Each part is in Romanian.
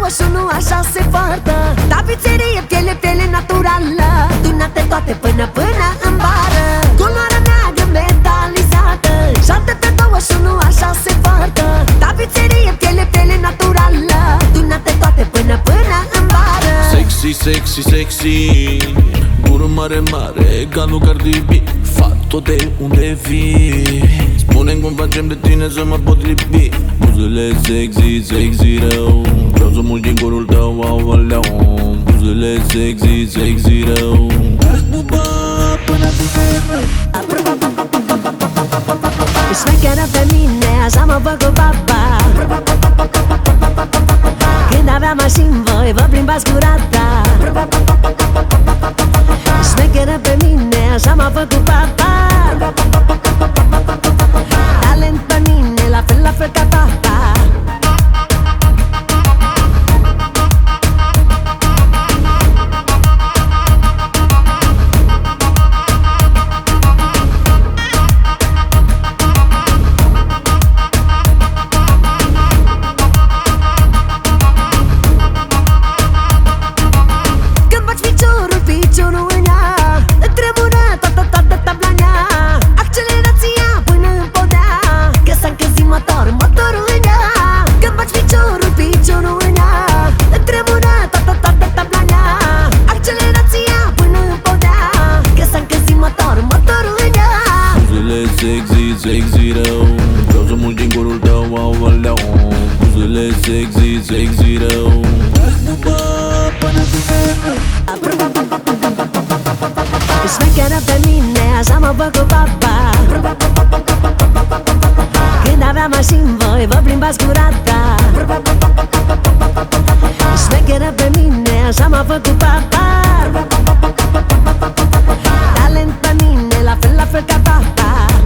și unul așa se poartă. Tapiserie, piele naturală, tunate toate până în bară. Culoarea neagră metalizată, 7 pe 2 și unul așa se poartă. Tapiserie, piele naturală, tunate toate până în bară. Sexy, gură mare, ca lui Cardi B. Fato, de unde vii? Spune-mi cum facem de tine să mă potrivi. Buzele sexy rău, vreau să mulgi din corul tău, aoleu. Buzele sexy rău. Buba, până E șmecheră pe mine, așa mă fac cu papa. Când aveam mașini voi vă plimbați cu rata. E șmecheră pe mine, așa mă fac cu papa. Talent pe mine, la fel ca papa. Piciorul în ea, tremură toată tabla mea. Accelerația până în podea, că s-a încălzit motorul în ea. Când faci piciorul în ea, tremură toată tabla mea. Accelerația până în podea, că s-a încălzit motorul în ea. Buzele sexy rău, vreau să mulgi din corul tău, aoleu. Buzele sexy rău. Buba, până E șmecheră pe mine, așa mă fac cu papa. Când aveam mașini voi vă plimbați cu rata. E șmecheră pe mine, așa mă fac cu papa. Talent pe mine, la fel ca papa.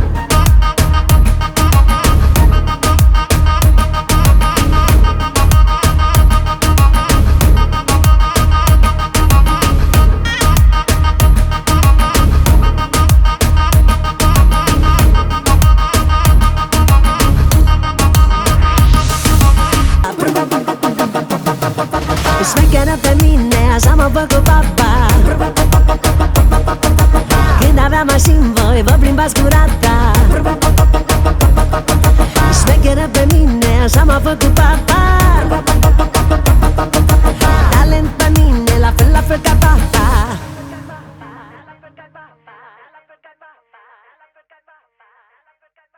E șmecheră pe mine, așa mă fac cu papa. Când aveam mașini voi vă plimbați cu rata. E șmecheră pe mine, așa mă fac cu papa.